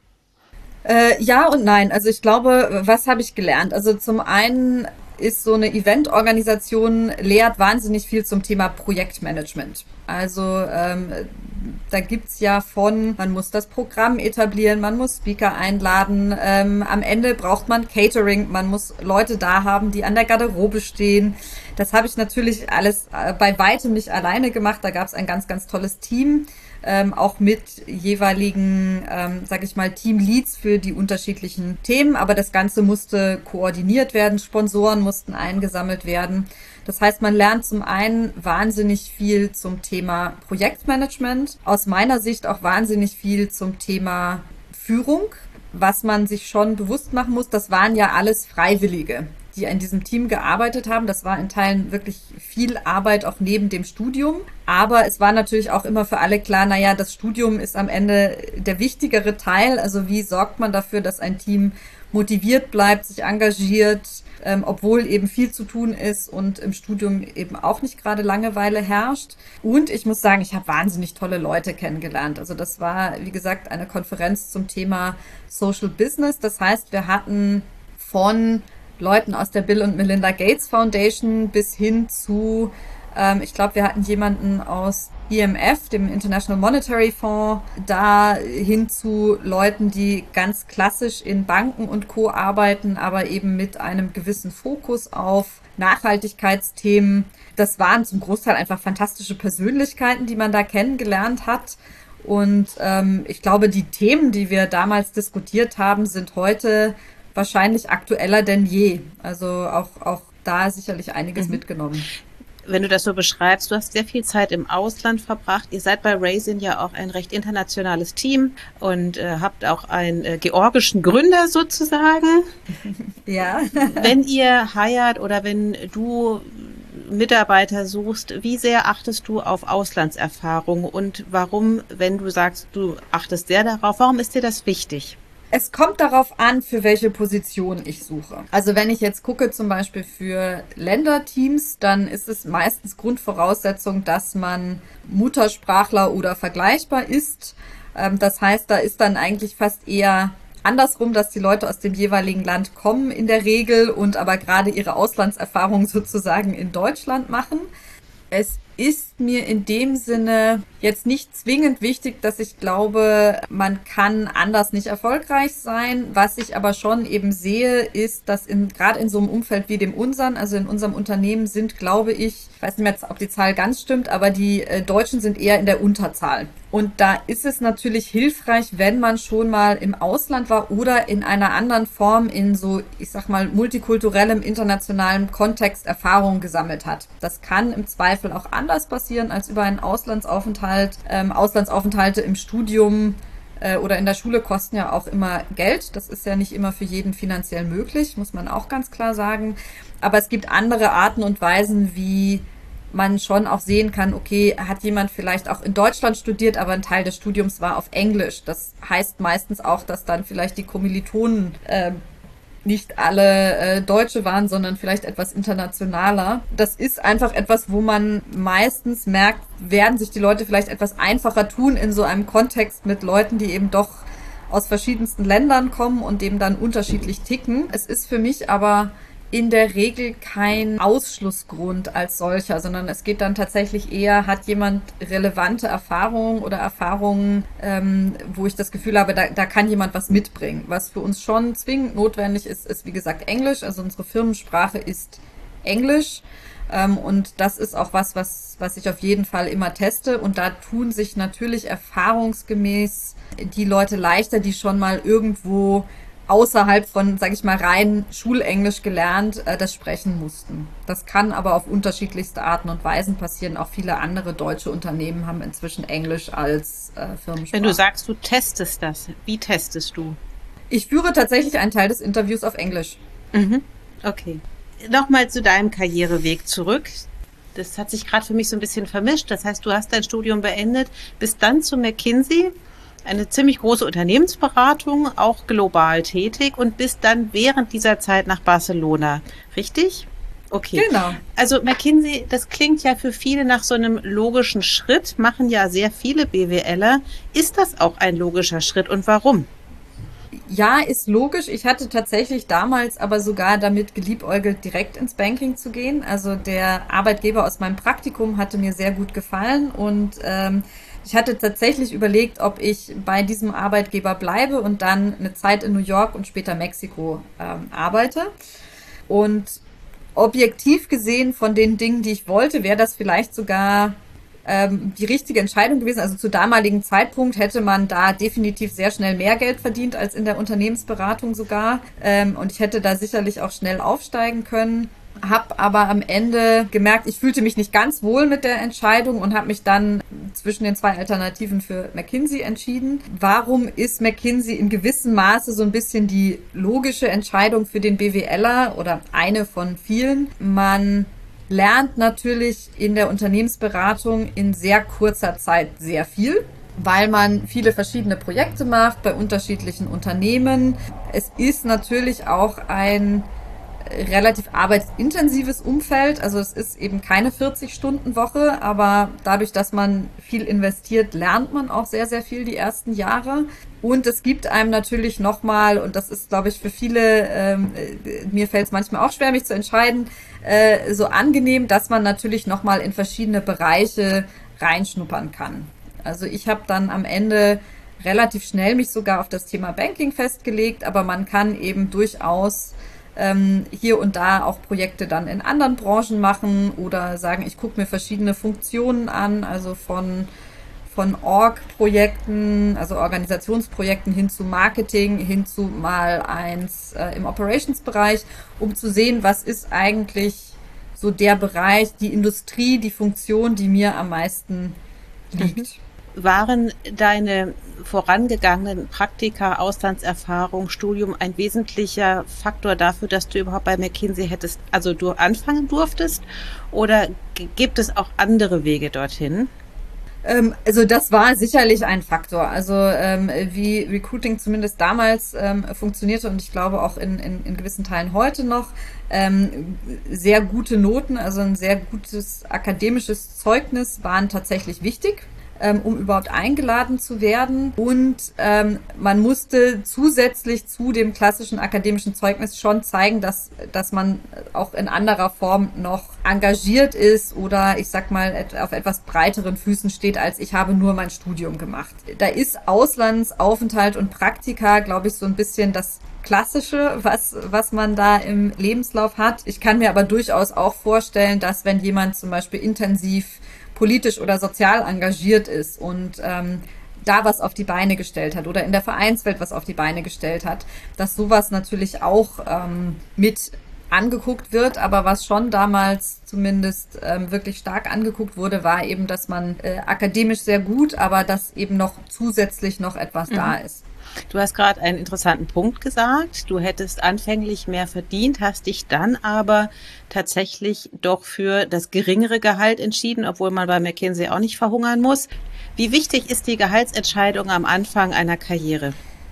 Äh, ja und nein. Also ich glaube, was habe ich gelernt? Also zum einen ist so eine Eventorganisation, lehrt wahnsinnig viel zum Thema Projektmanagement. Also ähm, da gibt's ja von, man muss das Programm etablieren, man muss Speaker einladen, ähm, am Ende braucht man Catering, man muss Leute da haben, die an der Garderobe stehen. Das habe ich natürlich alles äh, bei weitem nicht alleine gemacht, da gab's ein ganz, ganz tolles Team. Ähm, auch mit jeweiligen, ähm, sag ich mal, Teamleads für die unterschiedlichen Themen. Aber das Ganze musste koordiniert werden, Sponsoren mussten eingesammelt werden. Das heißt, man lernt zum einen wahnsinnig viel zum Thema Projektmanagement, aus meiner Sicht auch wahnsinnig viel zum Thema Führung, was man sich schon bewusst machen muss, das waren ja alles Freiwillige, die in diesem Team gearbeitet haben. Das war in Teilen wirklich viel Arbeit auch neben dem Studium. Aber es war natürlich auch immer für alle klar, naja, das Studium ist am Ende der wichtigere Teil. Also wie sorgt man dafür, dass ein Team motiviert bleibt, sich engagiert, ähm, obwohl eben viel zu tun ist und im Studium eben auch nicht gerade Langeweile herrscht. Und ich muss sagen, ich habe wahnsinnig tolle Leute kennengelernt. Also das war, wie gesagt, eine Konferenz zum Thema Social Business. Das heißt, wir hatten von Leuten aus der Bill und Melinda Gates Foundation bis hin zu, ähm, ich glaube, wir hatten jemanden aus I M F, dem International Monetary Fund, da hin zu Leuten, die ganz klassisch in Banken und Co. arbeiten, aber eben mit einem gewissen Fokus auf Nachhaltigkeitsthemen. Das waren zum Großteil einfach fantastische Persönlichkeiten, die man da kennengelernt hat. Und ähm, ich glaube, die Themen, die wir damals diskutiert haben, sind heute wahrscheinlich aktueller denn je. Also auch, auch da sicherlich einiges mhm. mitgenommen. Wenn du das so beschreibst, du hast sehr viel Zeit im Ausland verbracht. Ihr seid bei Raisin ja auch ein recht internationales Team und äh, habt auch einen äh, georgischen Gründer sozusagen. Ja. Wenn ihr hired oder wenn du Mitarbeiter suchst, wie sehr achtest du auf Auslandserfahrung und warum, wenn du sagst, du achtest sehr darauf, warum ist dir das wichtig? Es kommt darauf an, für welche Position ich suche. Also wenn ich jetzt gucke zum Beispiel für Länderteams, dann ist es meistens Grundvoraussetzung, dass man Muttersprachler oder vergleichbar ist. Das heißt, da ist dann eigentlich fast eher andersrum, dass die Leute aus dem jeweiligen Land kommen in der Regel und aber gerade ihre Auslandserfahrung sozusagen in Deutschland machen. Es ist mir in dem Sinne jetzt nicht zwingend wichtig, dass ich glaube, man kann anders nicht erfolgreich sein. Was ich aber schon eben sehe, ist, dass in, gerade in so einem Umfeld wie dem unseren, also in unserem Unternehmen sind, glaube ich, ich weiß nicht mehr, ob die Zahl ganz stimmt, aber die äh, Deutschen sind eher in der Unterzahl. Und da ist es natürlich hilfreich, wenn man schon mal im Ausland war oder in einer anderen Form in so, ich sag mal, multikulturellem, internationalem Kontext Erfahrungen gesammelt hat. Das kann im Zweifel auch anders passieren als über einen Auslandsaufenthalt. Ähm, Auslandsaufenthalte im Studium äh, oder in der Schule kosten ja auch immer Geld. Das ist ja nicht immer für jeden finanziell möglich, muss man auch ganz klar sagen. Aber es gibt andere Arten und Weisen, wie man schon auch sehen kann, okay, hat jemand vielleicht auch in Deutschland studiert, aber ein Teil des Studiums war auf Englisch. Das heißt meistens auch, dass dann vielleicht die Kommilitonen äh, nicht alle äh, Deutsche waren, sondern vielleicht etwas internationaler. Das ist einfach etwas, wo man meistens merkt, werden sich die Leute vielleicht etwas einfacher tun in so einem Kontext mit Leuten, die eben doch aus verschiedensten Ländern kommen und eben dann unterschiedlich ticken. Es ist für mich aber in der Regel kein Ausschlussgrund als solcher, sondern es geht dann tatsächlich eher, hat jemand relevante Erfahrungen oder Erfahrungen, ähm, wo ich das Gefühl habe, da, da kann jemand was mitbringen. Was für uns schon zwingend notwendig ist, ist wie gesagt Englisch. Also unsere Firmensprache ist Englisch. Ähm, und das ist auch was, was, was ich auf jeden Fall immer teste. Und da tun sich natürlich erfahrungsgemäß die Leute leichter, die schon mal irgendwo außerhalb von, sage ich mal, rein Schulenglisch gelernt, äh, das sprechen mussten. Das kann aber auf unterschiedlichste Arten und Weisen passieren. Auch viele andere deutsche Unternehmen haben inzwischen Englisch als äh, Firmensprache. Wenn du sagst, du testest das, wie testest du? Ich führe tatsächlich einen Teil des Interviews auf Englisch. Mhm. Okay. Nochmal zu deinem Karriereweg zurück. Das hat sich gerade für mich so ein bisschen vermischt. Das heißt, du hast dein Studium beendet, bist dann zu McKinsey, eine ziemlich große Unternehmensberatung, auch global tätig und bist dann während dieser Zeit nach Barcelona. Richtig? Okay. Genau. Also McKinsey, das klingt ja für viele nach so einem logischen Schritt, machen ja sehr viele BWLer. Ist das auch ein logischer Schritt und warum? Ja, ist logisch. Ich hatte tatsächlich damals aber sogar damit geliebäugelt, direkt ins Banking zu gehen. Also der Arbeitgeber aus meinem Praktikum hatte mir sehr gut gefallen und ähm, ich hatte tatsächlich überlegt, ob ich bei diesem Arbeitgeber bleibe und dann eine Zeit in New York und später Mexiko ähm, arbeite. Und objektiv gesehen von den Dingen, die ich wollte, wäre das vielleicht sogar ähm, die richtige Entscheidung gewesen. Also zu damaligen Zeitpunkt hätte man da definitiv sehr schnell mehr Geld verdient als in der Unternehmensberatung sogar. Ähm, und ich hätte da sicherlich auch schnell aufsteigen können. habe aber am Ende gemerkt, ich fühlte mich nicht ganz wohl mit der Entscheidung und habe mich dann zwischen den zwei Alternativen für McKinsey entschieden. Warum ist McKinsey in gewissem Maße so ein bisschen die logische Entscheidung für den BWLer oder eine von vielen? Man lernt natürlich in der Unternehmensberatung in sehr kurzer Zeit sehr viel, weil man viele verschiedene Projekte macht bei unterschiedlichen Unternehmen. Es ist natürlich auch ein relativ arbeitsintensives Umfeld, also es ist eben keine vierzig-Stunden-Woche, aber dadurch, dass man viel investiert, lernt man auch sehr, sehr viel die ersten Jahre. Und es gibt einem natürlich nochmal, und das ist, glaube ich, für viele, ähm, mir fällt es manchmal auch schwer, mich zu entscheiden, äh, so angenehm, dass man natürlich nochmal in verschiedene Bereiche reinschnuppern kann. Also ich habe dann am Ende relativ schnell mich sogar auf das Thema Banking festgelegt, aber man kann eben durchaus ähm, hier und da auch Projekte dann in anderen Branchen machen oder sagen, ich gucke mir verschiedene Funktionen an, also von von Org-Projekten, also Organisationsprojekten hin zu Marketing, hin zu mal eins äh, im Operations-Bereich, um zu sehen, was ist eigentlich so der Bereich, die Industrie, die Funktion, die mir am meisten liegt. Waren deine vorangegangenen Praktika, Auslandserfahrung, Studium ein wesentlicher Faktor dafür, dass du überhaupt bei McKinsey hättest, also du anfangen durftest, oder g- gibt es auch andere Wege dorthin? Ähm, also das war sicherlich ein Faktor. Also ähm, wie Recruiting zumindest damals ähm, funktionierte und ich glaube auch in, in, in gewissen Teilen heute noch, ähm, sehr gute Noten, also ein sehr gutes akademisches Zeugnis waren tatsächlich wichtig, ähm, um überhaupt eingeladen zu werden. Und ähm, man musste zusätzlich zu dem klassischen akademischen Zeugnis schon zeigen, dass, dass man auch in anderer Form noch engagiert ist oder ich sag mal auf etwas breiteren Füßen steht, als ich habe nur mein Studium gemacht. Da ist Auslandsaufenthalt und Praktika, glaube ich, so ein bisschen das Klassische, was, was man da im Lebenslauf hat. Ich kann mir aber durchaus auch vorstellen, dass wenn jemand zum Beispiel intensiv politisch oder sozial engagiert ist und ähm, da was auf die Beine gestellt hat oder in der Vereinswelt was auf die Beine gestellt hat, dass sowas natürlich auch ähm, mit angeguckt wird, aber was schon damals zumindest ähm, wirklich stark angeguckt wurde, war eben, dass man äh, akademisch sehr gut, aber dass eben noch zusätzlich noch etwas mhm. da ist. Du hast gerade einen interessanten Punkt gesagt. Du hättest anfänglich mehr verdient, hast dich dann aber tatsächlich doch für das geringere Gehalt entschieden, obwohl man bei McKinsey auch nicht verhungern muss. Wie wichtig ist die Gehaltsentscheidung am Anfang einer Karriere?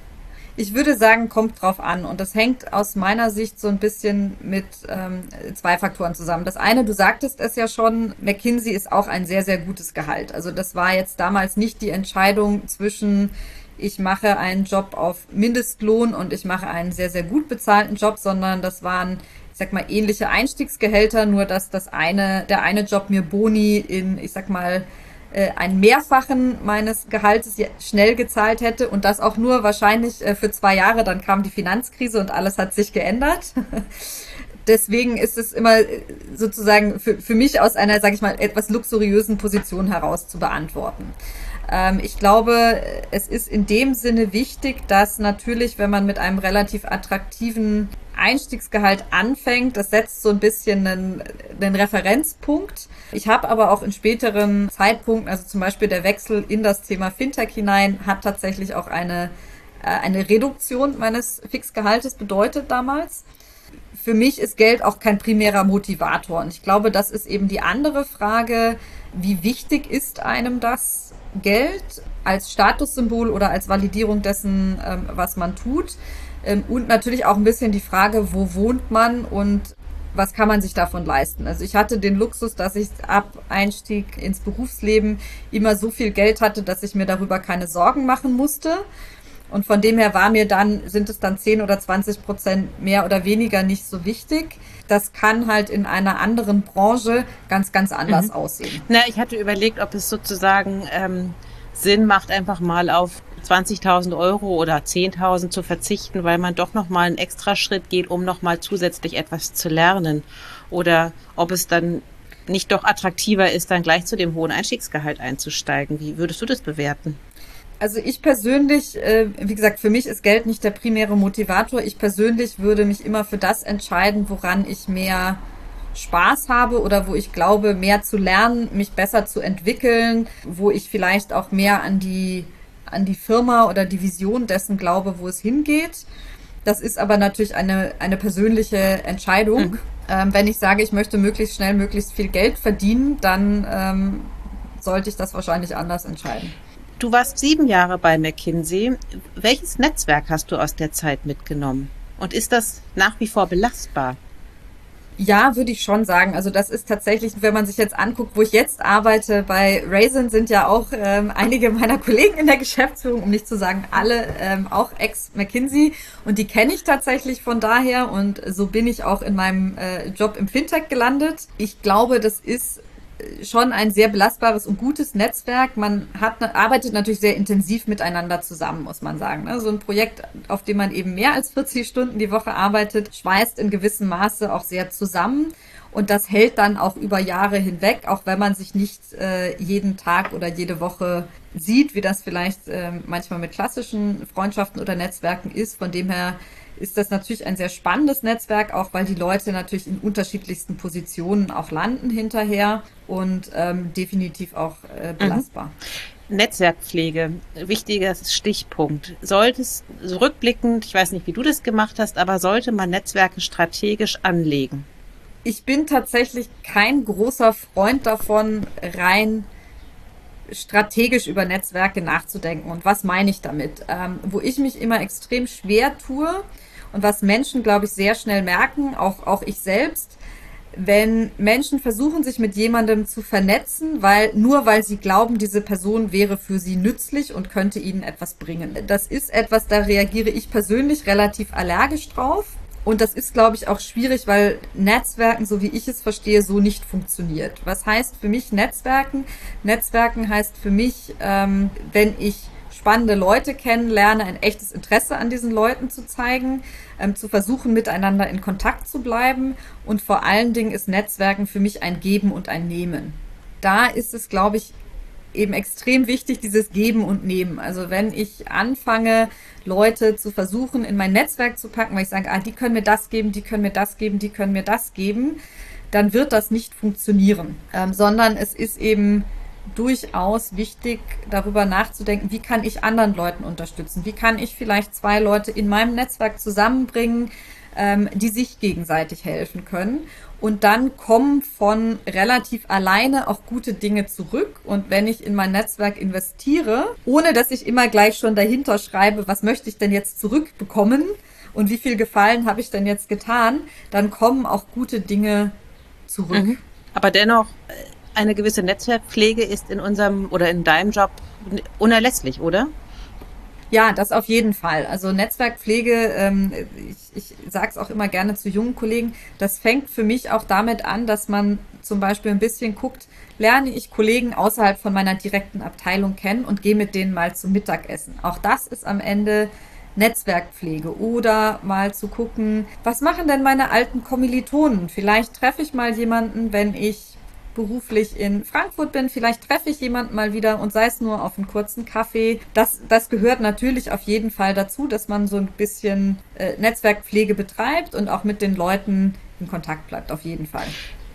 Ich würde sagen, kommt drauf an. Und das hängt aus meiner Sicht so ein bisschen mit ähm, zwei Faktoren zusammen. Das eine, du sagtest es ja schon, McKinsey ist auch ein sehr, sehr gutes Gehalt. Also das war jetzt damals nicht die Entscheidung zwischen ich mache einen Job auf Mindestlohn und ich mache einen sehr, sehr gut bezahlten Job, sondern das waren, ich sag mal, ähnliche Einstiegsgehälter, nur dass das eine, der eine Job mir Boni in, ich sag mal, äh, einen Mehrfachen meines Gehaltes schnell gezahlt hätte und das auch nur wahrscheinlich äh, für zwei Jahre, dann kam die Finanzkrise und alles hat sich geändert. Deswegen ist es immer sozusagen für, für mich aus einer, sag ich mal, etwas luxuriösen Position heraus zu beantworten. Ich glaube, es ist in dem Sinne wichtig, dass natürlich, wenn man mit einem relativ attraktiven Einstiegsgehalt anfängt, das setzt so ein bisschen einen, einen Referenzpunkt. Ich habe aber auch in späteren Zeitpunkten, also zum Beispiel der Wechsel in das Thema Fintech hinein, hat tatsächlich auch eine, eine Reduktion meines Fixgehaltes bedeutet damals. Für mich ist Geld auch kein primärer Motivator. Und ich glaube, das ist eben die andere Frage, wie wichtig ist einem das Geld als Statussymbol oder als Validierung dessen, ähm, was man tut. Ähm, und natürlich auch ein bisschen die Frage, wo wohnt man und was kann man sich davon leisten. Also ich hatte den Luxus, dass ich ab Einstieg ins Berufsleben immer so viel Geld hatte, dass ich mir darüber keine Sorgen machen musste. Und von dem her war mir dann, sind es dann zehn oder zwanzig Prozent mehr oder weniger nicht so wichtig. Das kann halt in einer anderen Branche ganz, ganz anders mhm. aussehen. Na, ich hatte überlegt, ob es sozusagen ähm, Sinn macht, einfach mal auf zwanzigtausend Euro oder zehntausend zu verzichten, weil man doch nochmal einen extra Schritt geht, um nochmal zusätzlich etwas zu lernen. Oder ob es dann nicht doch attraktiver ist, dann gleich zu dem hohen Einstiegsgehalt einzusteigen. Wie würdest du das bewerten? Also ich persönlich, äh, wie gesagt, für mich ist Geld nicht der primäre Motivator. Ich persönlich würde mich immer für das entscheiden, woran ich mehr Spaß habe oder wo ich glaube, mehr zu lernen, mich besser zu entwickeln, wo ich vielleicht auch mehr an die, an die Firma oder die Vision dessen glaube, wo es hingeht. Das ist aber natürlich eine, eine persönliche Entscheidung. Mhm. Ähm, wenn ich sage, ich möchte möglichst schnell, möglichst viel Geld verdienen, dann ähm, sollte ich das wahrscheinlich anders entscheiden. Du warst sieben Jahre bei McKinsey. Welches Netzwerk hast du aus der Zeit mitgenommen? Und ist das nach wie vor belastbar? Ja, würde ich schon sagen. Also das ist tatsächlich, wenn man sich jetzt anguckt, wo ich jetzt arbeite, bei Raisin sind ja auch ähm, einige meiner Kollegen in der Geschäftsführung, um nicht zu sagen alle, ähm, auch ex-McKinsey. Und die kenne ich tatsächlich von daher. Und so bin ich auch in meinem äh, Job im Fintech gelandet. Ich glaube, das ist schon ein sehr belastbares und gutes Netzwerk. Man hat, arbeitet natürlich sehr intensiv miteinander zusammen, muss man sagen. So ein Projekt, auf dem man eben mehr als vierzig Stunden die Woche arbeitet, schweißt in gewissem Maße auch sehr zusammen. Und das hält dann auch über Jahre hinweg, auch wenn man sich nicht äh, jeden Tag oder jede Woche sieht, wie das vielleicht äh, manchmal mit klassischen Freundschaften oder Netzwerken ist. Von dem her ist das natürlich ein sehr spannendes Netzwerk, auch weil die Leute natürlich in unterschiedlichsten Positionen auch landen hinterher und ähm, definitiv auch äh, belastbar. Mhm. Netzwerkpflege, wichtiger Stichpunkt. Sollte es rückblickend, ich weiß nicht, wie du das gemacht hast, aber sollte man Netzwerke strategisch anlegen? Ich bin tatsächlich kein großer Freund davon, rein strategisch über Netzwerke nachzudenken. Und was meine ich damit? Ähm, wo ich mich immer extrem schwer tue und was Menschen, glaube ich, sehr schnell merken, auch, auch ich selbst, wenn Menschen versuchen, sich mit jemandem zu vernetzen, weil nur weil sie glauben, diese Person wäre für sie nützlich und könnte ihnen etwas bringen. Das ist etwas, da reagiere ich persönlich relativ allergisch drauf. Und das ist, glaube ich, auch schwierig, weil Netzwerken, so wie ich es verstehe, so nicht funktioniert. Was heißt für mich Netzwerken? Netzwerken heißt für mich, ähm, wenn ich spannende Leute kennenlerne, ein echtes Interesse an diesen Leuten zu zeigen, ähm, zu versuchen, miteinander in Kontakt zu bleiben. Und vor allen Dingen ist Netzwerken für mich ein Geben und ein Nehmen. Da ist es, glaube ich, eben extrem wichtig, dieses Geben und Nehmen. Also wenn ich anfange, Leute zu versuchen, in mein Netzwerk zu packen, weil ich sage, ah, die können mir das geben, die können mir das geben, die können mir das geben, dann wird das nicht funktionieren. Ähm, sondern es ist eben durchaus wichtig, darüber nachzudenken, wie kann ich anderen Leuten unterstützen? Wie kann ich vielleicht zwei Leute in meinem Netzwerk zusammenbringen, ähm, die sich gegenseitig helfen können? Und dann kommen von relativ alleine auch gute Dinge zurück. Und wenn ich in mein Netzwerk investiere, ohne dass ich immer gleich schon dahinter schreibe, was möchte ich denn jetzt zurückbekommen und wie viel Gefallen habe ich denn jetzt getan, dann kommen auch gute Dinge zurück. Mhm. Aber dennoch, eine gewisse Netzwerkpflege ist in unserem oder in deinem Job unerlässlich, oder? Ja, das auf jeden Fall. Also Netzwerkpflege, ähm, ich, ich sage es auch immer gerne zu jungen Kollegen, das fängt für mich auch damit an, dass man zum Beispiel ein bisschen guckt, lerne ich Kollegen außerhalb von meiner direkten Abteilung kennen und gehe mit denen mal zum Mittagessen. Auch das ist am Ende Netzwerkpflege. Oder mal zu gucken, was machen denn meine alten Kommilitonen? Vielleicht treffe ich mal jemanden, wenn ich beruflich in Frankfurt bin, vielleicht treffe ich jemanden mal wieder und sei es nur auf einen kurzen Kaffee. Das, das gehört natürlich auf jeden Fall dazu, dass man so ein bisschen äh, Netzwerkpflege betreibt und auch mit den Leuten in Kontakt bleibt, auf jeden Fall.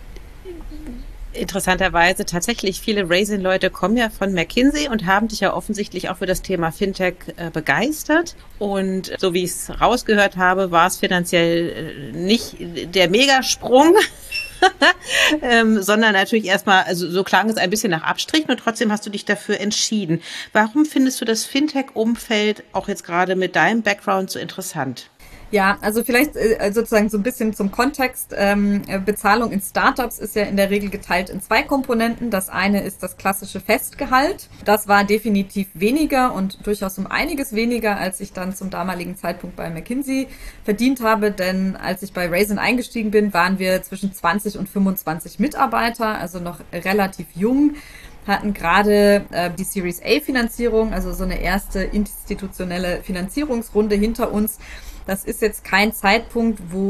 Interessanterweise tatsächlich viele Raisin-Leute kommen ja von McKinsey und haben dich ja offensichtlich auch für das Thema Fintech äh, begeistert. Und so wie ich es rausgehört habe, war es finanziell äh, nicht der Megasprung. ähm, sondern natürlich erstmal, also so klang es ein bisschen nach Abstrichen und trotzdem hast du dich dafür entschieden. Warum findest du das Fintech-Umfeld auch jetzt gerade mit deinem Background so interessant? Ja, also vielleicht äh, sozusagen so ein bisschen zum Kontext. Ähm, Bezahlung in Startups ist ja in der Regel geteilt in zwei Komponenten. Das eine ist das klassische Festgehalt. Das war definitiv weniger und durchaus um einiges weniger, als ich dann zum damaligen Zeitpunkt bei McKinsey verdient habe. Denn als ich bei Raisin eingestiegen bin, waren wir zwischen zwanzig und fünfundzwanzig Mitarbeiter, also noch relativ jung. Hatten gerade äh, die Series A Finanzierung, also so eine erste institutionelle Finanzierungsrunde hinter uns. Das ist jetzt kein Zeitpunkt, wo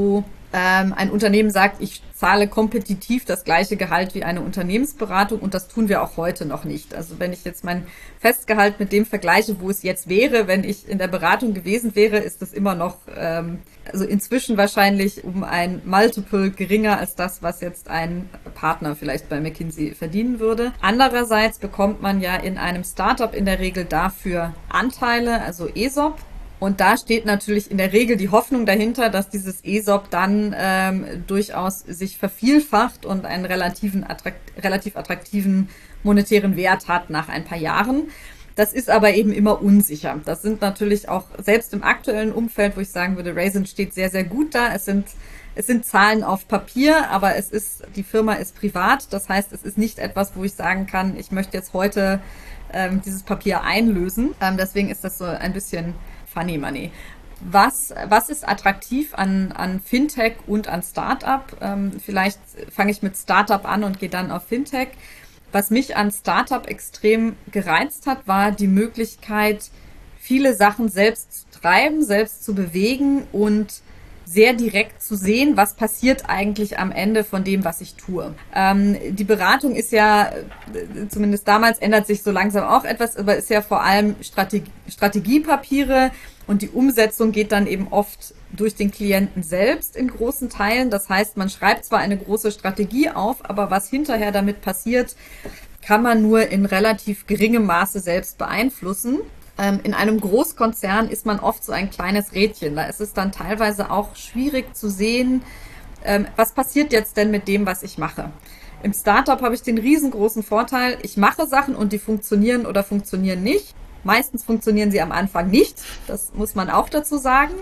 ähm, ein Unternehmen sagt, ich zahle kompetitiv das gleiche Gehalt wie eine Unternehmensberatung und das tun wir auch heute noch nicht. Also wenn ich jetzt mein Festgehalt mit dem vergleiche, wo es jetzt wäre, wenn ich in der Beratung gewesen wäre, ist das immer noch, ähm, also inzwischen wahrscheinlich um ein Multiple geringer als das, was jetzt ein Partner vielleicht bei McKinsey verdienen würde. Andererseits bekommt man ja in einem Startup in der Regel dafür Anteile, also E S O P. Und da steht natürlich in der Regel die Hoffnung dahinter, dass dieses E S O P dann ähm, durchaus sich vervielfacht und einen relativen, attrakt- relativ attraktiven monetären Wert hat nach ein paar Jahren. Das ist aber eben immer unsicher. Das sind natürlich auch selbst im aktuellen Umfeld, wo ich sagen würde, Raisin steht sehr, sehr gut da. Es sind Es sind Zahlen auf Papier, aber es ist, die Firma ist privat. Das heißt, es ist nicht etwas, wo ich sagen kann, ich möchte jetzt heute ähm, dieses Papier einlösen. Ähm, deswegen ist das so ein bisschen Funny Money. Was, was ist attraktiv an, an Fintech und an Startup? Ähm, vielleicht fange ich mit Startup an und gehe dann auf Fintech. Was mich an Startup extrem gereizt hat, war die Möglichkeit, viele Sachen selbst zu treiben, selbst zu bewegen und sehr direkt zu sehen, was passiert eigentlich am Ende von dem, was ich tue. Ähm, die Beratung ist ja, zumindest damals ändert sich so langsam auch etwas, aber ist ja vor allem Strategie, Strategiepapiere und die Umsetzung geht dann eben oft durch den Klienten selbst in großen Teilen. Das heißt, man schreibt zwar eine große Strategie auf, aber was hinterher damit passiert, kann man nur in relativ geringem Maße selbst beeinflussen. In einem Großkonzern ist man oft so ein kleines Rädchen. Da ist es dann teilweise auch schwierig zu sehen, was passiert jetzt denn mit dem, was ich mache. Im Startup habe ich den riesengroßen Vorteil, ich mache Sachen und die funktionieren oder funktionieren nicht. Meistens funktionieren sie am Anfang nicht. Das muss man auch dazu sagen.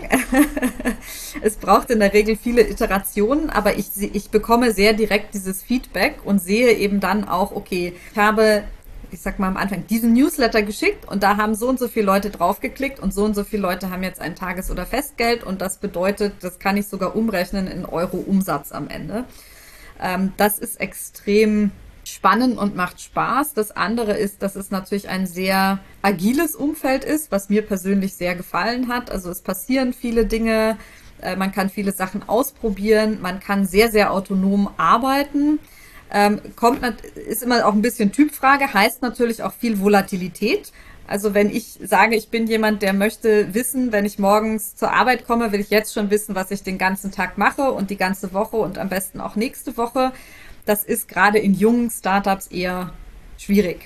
Es braucht in der Regel viele Iterationen, aber ich, ich bekomme sehr direkt dieses Feedback und sehe eben dann auch, okay, ich habe ich sag mal am Anfang, diesen Newsletter geschickt und da haben so und so viele Leute draufgeklickt und so und so viele Leute haben jetzt ein Tages- oder Festgeld und das bedeutet, das kann ich sogar umrechnen in Euro Umsatz am Ende. Ähm, das ist extrem spannend und macht Spaß. Das andere ist, dass es natürlich ein sehr agiles Umfeld ist, was mir persönlich sehr gefallen hat. Also es passieren viele Dinge, äh, man kann viele Sachen ausprobieren, man kann sehr, sehr autonom arbeiten. Ähm, kommt, ist immer auch ein bisschen Typfrage, heißt natürlich auch viel Volatilität. Also wenn ich sage, ich bin jemand, der möchte wissen, wenn ich morgens zur Arbeit komme, will ich jetzt schon wissen, was ich den ganzen Tag mache und die ganze Woche und am besten auch nächste Woche. Das ist gerade in jungen Startups eher schwierig.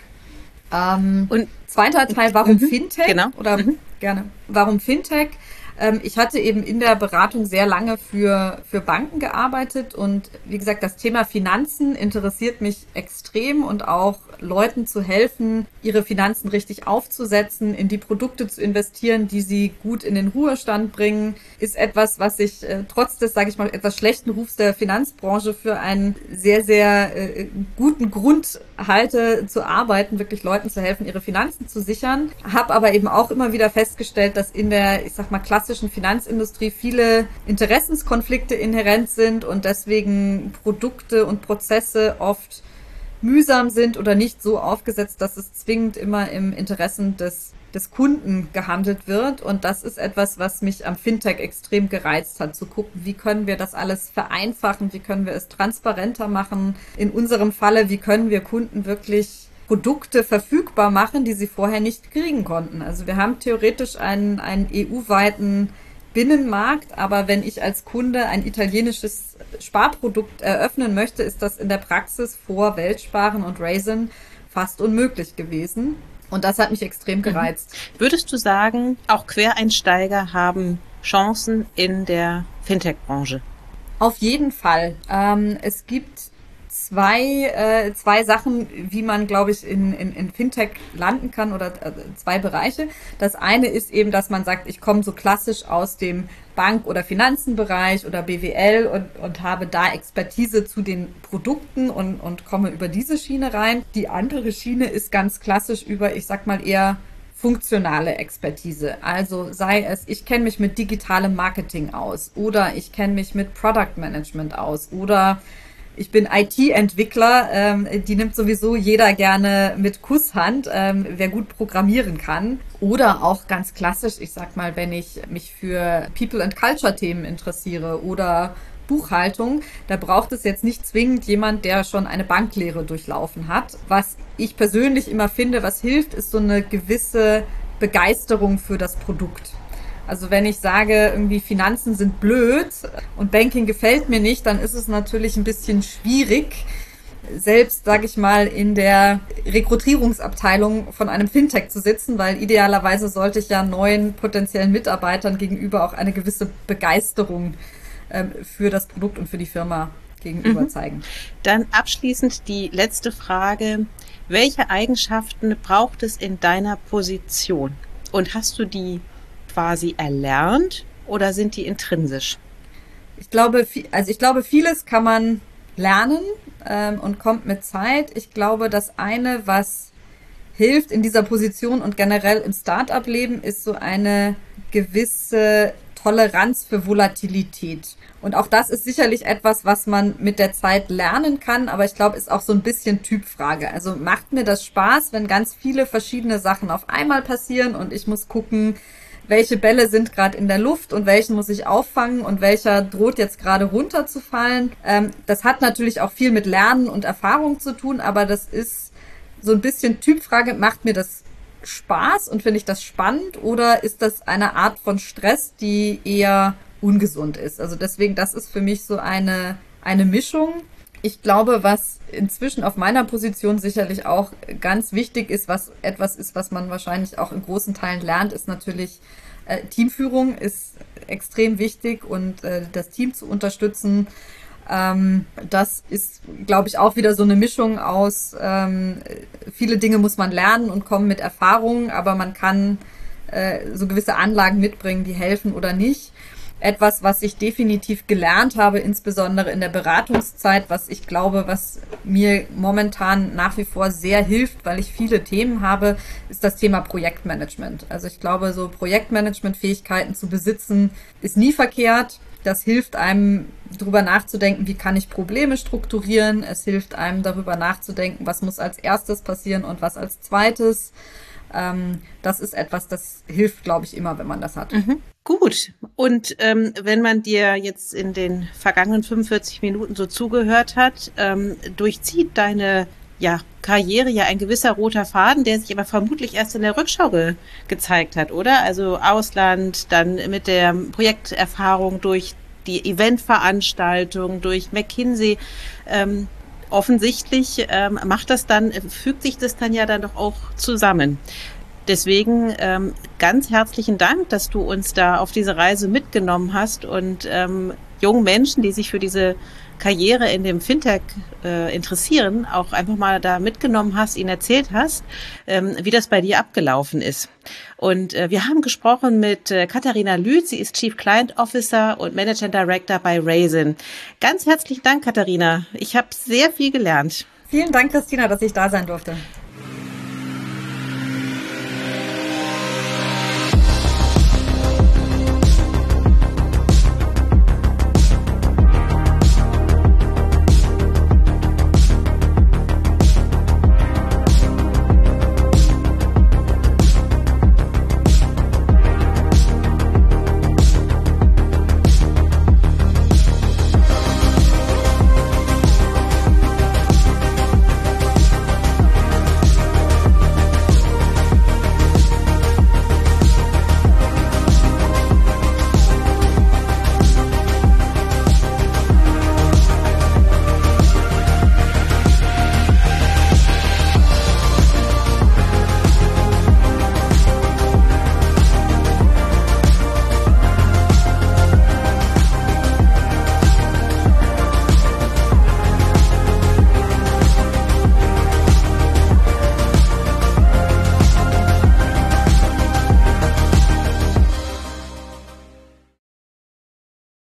Ähm, und zweiter Teil, warum mhm, Fintech? Genau. Oder mhm. gerne. Warum Fintech? Ich hatte eben in der Beratung sehr lange für, für Banken gearbeitet und wie gesagt, das Thema Finanzen interessiert mich extrem und auch Leuten zu helfen, ihre Finanzen richtig aufzusetzen, in die Produkte zu investieren, die sie gut in den Ruhestand bringen, ist etwas, was ich äh, trotz des, sage ich mal, etwas schlechten Rufs der Finanzbranche für einen sehr, sehr äh, guten Grund halte, zu arbeiten, wirklich Leuten zu helfen, ihre Finanzen zu sichern. Habe aber eben auch immer wieder festgestellt, dass in der, ich sag mal, klassischen Finanzindustrie viele Interessenskonflikte inhärent sind und deswegen Produkte und Prozesse oft mühsam sind oder nicht so aufgesetzt, dass es zwingend immer im Interessen des, des Kunden gehandelt wird. Und das ist etwas, was mich am Fintech extrem gereizt hat, zu gucken, wie können wir das alles vereinfachen, wie können wir es transparenter machen. In unserem Falle, wie können wir Kunden wirklich Produkte verfügbar machen, die sie vorher nicht kriegen konnten. Also wir haben theoretisch einen, einen E U-weiten Binnenmarkt, aber wenn ich als Kunde ein italienisches Sparprodukt eröffnen möchte, ist das in der Praxis vor Weltsparen und Raisin fast unmöglich gewesen. Und das hat mich extrem gereizt. Würdest du sagen, auch Quereinsteiger haben Chancen in der Fintech-Branche? Auf jeden Fall. Ähm, es gibt zwei, äh, zwei Sachen, wie man, glaube ich, in, in, in Fintech landen kann oder äh, zwei Bereiche. Das eine ist eben, dass man sagt, ich komme so klassisch aus dem Bank- oder Finanzenbereich oder B W L und, und habe da Expertise zu den Produkten und, und komme über diese Schiene rein. Die andere Schiene ist ganz klassisch über, ich sag mal, eher funktionale Expertise. Also sei es, ich kenne mich mit digitalem Marketing aus oder ich kenne mich mit Product Management aus oder ich bin I T-Entwickler, ähm, die nimmt sowieso jeder gerne mit Kusshand, ähm, wer gut programmieren kann. Oder auch ganz klassisch, ich sag mal, wenn ich mich für People- and Culture-Themen interessiere oder Buchhaltung, da braucht es jetzt nicht zwingend jemand, der schon eine Banklehre durchlaufen hat. Was ich persönlich immer finde, was hilft, ist so eine gewisse Begeisterung für das Produkt. Also wenn ich sage, irgendwie Finanzen sind blöd und Banking gefällt mir nicht, dann ist es natürlich ein bisschen schwierig, selbst, sage ich mal, in der Rekrutierungsabteilung von einem Fintech zu sitzen, weil idealerweise sollte ich ja neuen potenziellen Mitarbeitern gegenüber auch eine gewisse Begeisterung ähm, für das Produkt und für die Firma gegenüber mhm. zeigen. Dann abschließend die letzte Frage. Welche Eigenschaften braucht es in deiner Position? Und hast du die quasi erlernt oder sind die intrinsisch? Ich glaube, also ich glaube, vieles kann man lernen ähm, und kommt mit Zeit. Ich glaube, das eine, was hilft in dieser Position und generell im Start-up-Leben, ist so eine gewisse Toleranz für Volatilität. Und auch das ist sicherlich etwas, was man mit der Zeit lernen kann, aber ich glaube, ist auch so ein bisschen Typfrage. Also macht mir das Spaß, wenn ganz viele verschiedene Sachen auf einmal passieren und ich muss gucken, welche Bälle sind gerade in der Luft und welchen muss ich auffangen und welcher droht jetzt gerade runterzufallen. Ähm, das hat natürlich auch viel mit Lernen und Erfahrung zu tun, aber das ist so ein bisschen Typfrage. Macht mir das Spaß und finde ich das spannend oder ist das eine Art von Stress, die eher ungesund ist? Also deswegen, das ist für mich so eine, eine Mischung. Ich glaube, was inzwischen auf meiner Position sicherlich auch ganz wichtig ist, was etwas ist, was man wahrscheinlich auch in großen Teilen lernt, ist natürlich äh, Teamführung ist extrem wichtig und äh, das Team zu unterstützen. Ähm, das ist, glaube ich, auch wieder so eine Mischung aus, ähm, viele Dinge muss man lernen und kommen mit Erfahrung, aber man kann äh, so gewisse Anlagen mitbringen, die helfen oder nicht. Etwas, was ich definitiv gelernt habe, insbesondere in der Beratungszeit, was ich glaube, was mir momentan nach wie vor sehr hilft, weil ich viele Themen habe, ist das Thema Projektmanagement. Also ich glaube, so Projektmanagement-Fähigkeiten zu besitzen, ist nie verkehrt. Das hilft einem, darüber nachzudenken, wie kann ich Probleme strukturieren. Es hilft einem, darüber nachzudenken, was muss als erstes passieren und was als zweites. Ähm, das ist etwas, das hilft, glaube ich, immer, wenn man das hat. Mhm. Gut. Und ähm, wenn man dir jetzt in den vergangenen fünfundvierzig Minuten so zugehört hat, ähm, durchzieht deine ja, Karriere ja ein gewisser roter Faden, der sich aber vermutlich erst in der Rückschau ge- gezeigt hat, oder? Also Ausland, dann mit der Projekterfahrung durch die Eventveranstaltung, durch McKinsey. Ähm, offensichtlich ähm, macht das dann, fügt sich das dann ja dann doch auch zusammen. Deswegen ähm, ganz herzlichen Dank, dass du uns da auf diese Reise mitgenommen hast und ähm, jungen Menschen, die sich für diese Karriere in dem Fintech äh, interessieren, auch einfach mal da mitgenommen hast, ihnen erzählt hast, ähm, wie das bei dir abgelaufen ist. Und äh, wir haben gesprochen mit äh, Katharina Lüth, sie ist Chief Client Officer und Managing Director bei Raisin. Ganz herzlichen Dank, Katharina. Ich habe sehr viel gelernt. Vielen Dank, Christina, dass ich da sein durfte.